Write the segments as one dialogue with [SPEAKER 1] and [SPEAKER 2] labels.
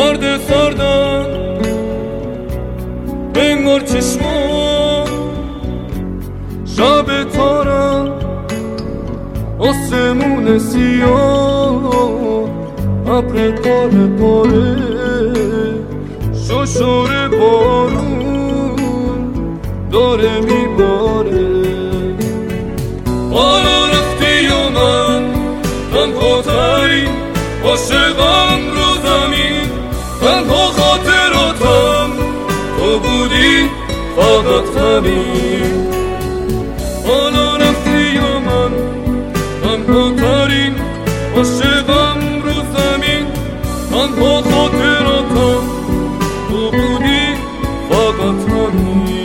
[SPEAKER 1] سرد سردم انگار چشمام شب تارم آسمون سیاه ابر پاره پاره ششور بارون داره میباره حالا رفتی و من تنها ترین عاشقم رو زمین تنها خاطراتم تو بودی فقط همین حالا رفتی و من تنها ترین عاشقم رو زمین تنها خاطراتم تو بودی فقط همین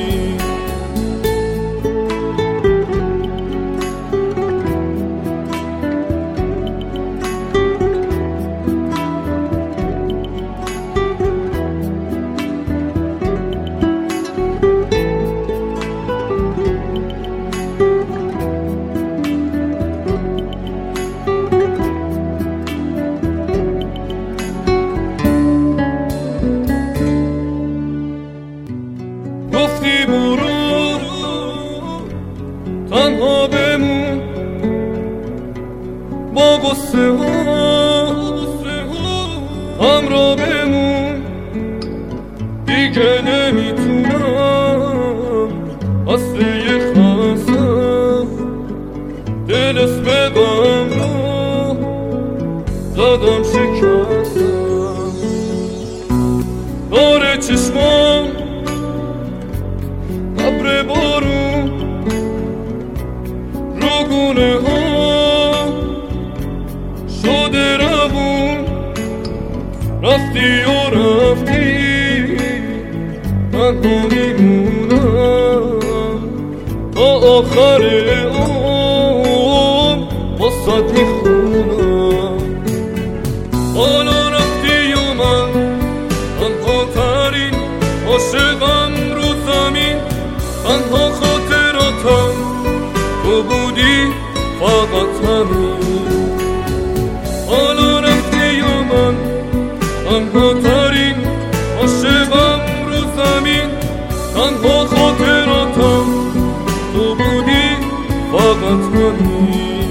[SPEAKER 1] گفتی برو تنها بمون با غصه ها همراه بمون دیگه نمیتونم اصله خستم دل اسم غم رو زدم شکستم داره چشمام ابر بارون رو گونه ها شده روون رفتی و رفتی تنها میمونم تا آخر عمر واسات میخونم حالا رفتی و من تنها ترین عاشقم رو زمین تنها خاطراتم تو بودی فقط همین حالا رفتی و من تنها ترین عاشقم رو زمین تنها خاطراتم تو بودی فقط همین